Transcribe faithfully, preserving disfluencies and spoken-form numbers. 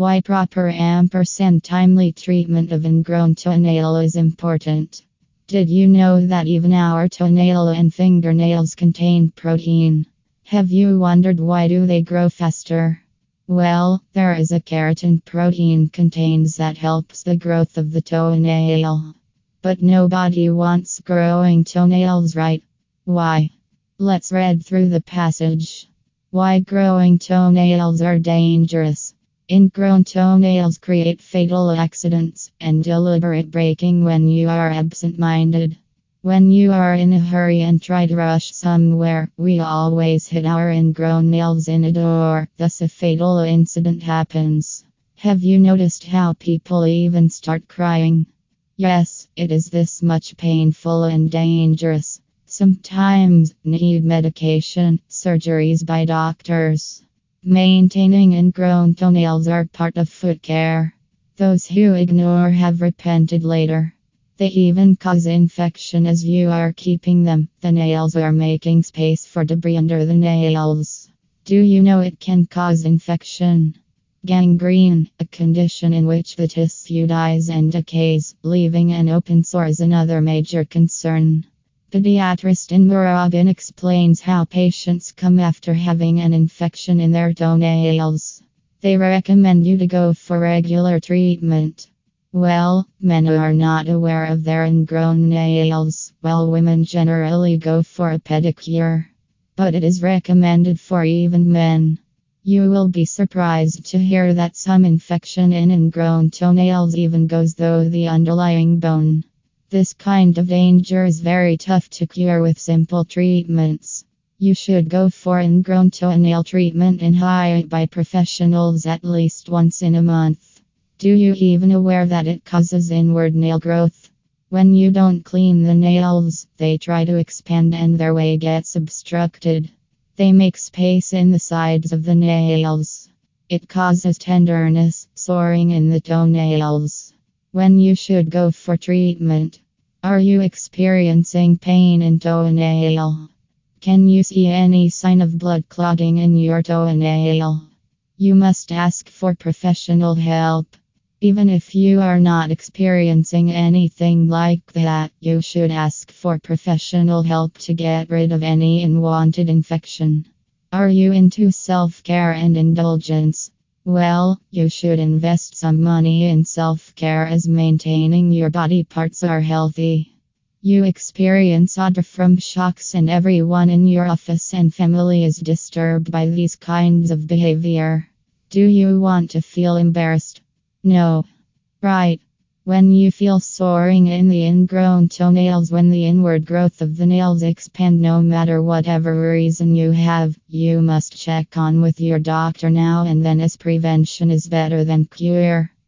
Why proper ampersand timely treatment of ingrown toenail is important. Did you know that even our toenail and fingernails contain protein? Have you wondered why do they grow faster? Well, there is a keratin protein contains that helps the growth of the toenail. But nobody wants growing toenails, right? Why? Let's read through the passage. Why growing toenails are dangerous. Ingrown toenails create fatal accidents and deliberate breaking when you are absent-minded. When you are in a hurry and try to rush somewhere, we always hit our ingrown nails in a door, thus a fatal incident happens. Have you noticed how people even start crying? Yes, it is this much painful and dangerous. Sometimes need medication, surgeries by doctors. Maintaining ingrown toenails are part of foot care. Those who ignore have repented later. They even cause infection as you are keeping them. The nails are making space for debris under the nails. Do you know it can cause infection? Gangrene, a condition in which the tissue dies and decays, leaving an open sore, is another major concern. Pediatrist in Morabin explains how patients come after having an infection in their toenails. They recommend you to go for regular treatment. Well, men are not aware of their ingrown nails, while women generally go for a pedicure. But it is recommended for even men. You will be surprised to hear that some infection in ingrown toenails even goes through the underlying bone. This kind of danger is very tough to cure with simple treatments. You should go for ingrown toenail treatment in height by professionals at least once in a month. Do you even aware that it causes inward nail growth? When you don't clean the nails, they try to expand and their way gets obstructed. They make space in the sides of the nails. It causes tenderness, soring in the toenails. When you should go for treatment. Are you experiencing pain in toenail? Can you see any sign of blood clotting in your toenail? You must ask for professional help. Even if you are not experiencing anything like that, you should ask for professional help to get rid of any unwanted infection. Are you into self-care and indulgence? Well, you should invest some money in self-care as maintaining your body parts are healthy. You experience odor from shocks and everyone in your office and family is disturbed by these kinds of behavior. Do you want to feel embarrassed? No. Right. When you feel soring in the ingrown toenails, when the inward growth of the nails expand, no matter whatever reason you have, you must check on with your doctor now and then, as prevention is better than cure.